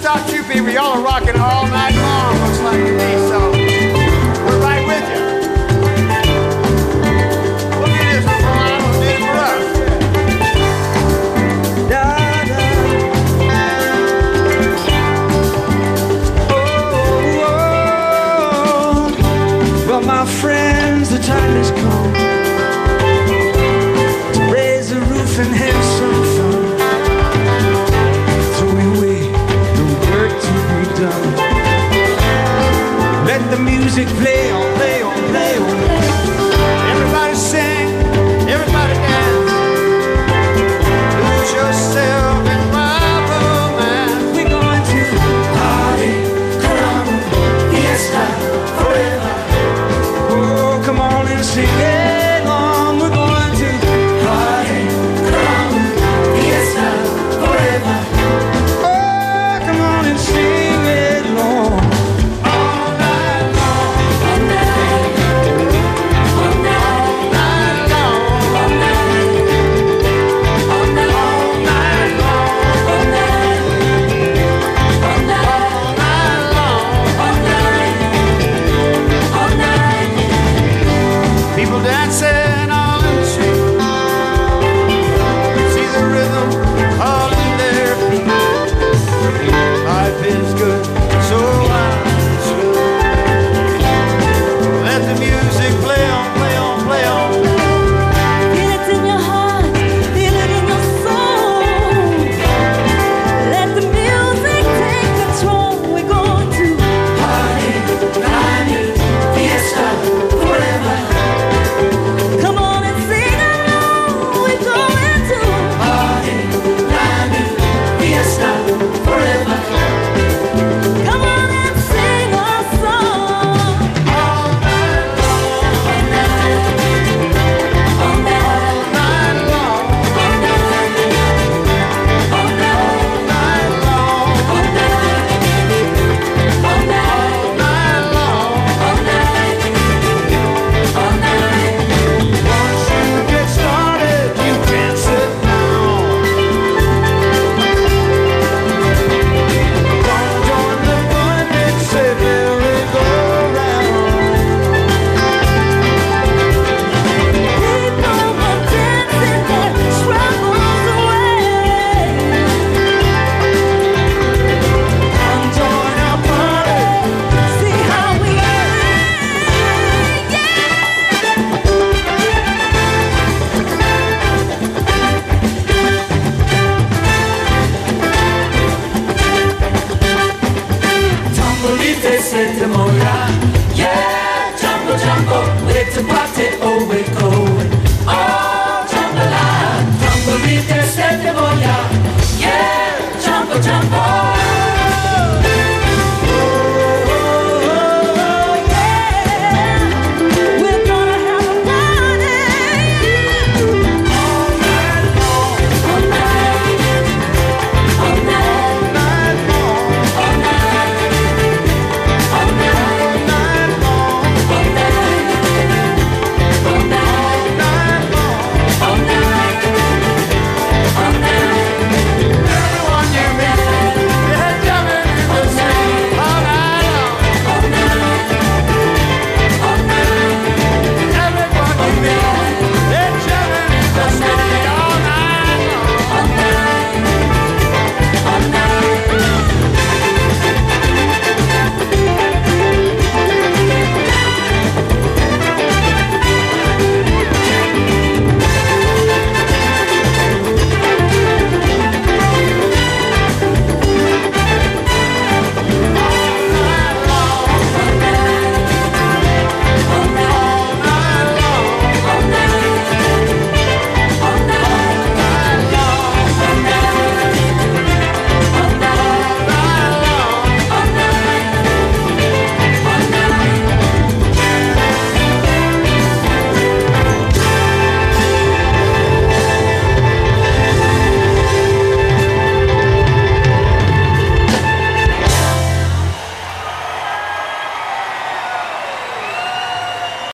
about you people. Y'all are rocking all night long, looks like to me, so we're right with you. Look at this, we're from Ireland, did it for us. Well, my friends, the time has come to raise the roof and have some fun, throwing away the work to be done. Let the music play on, play on, play on. Everybody sing, everybody dance. Lose yourself in my romance. We're going to Party, caramba, fiesta, forever. oh, come on and sing it.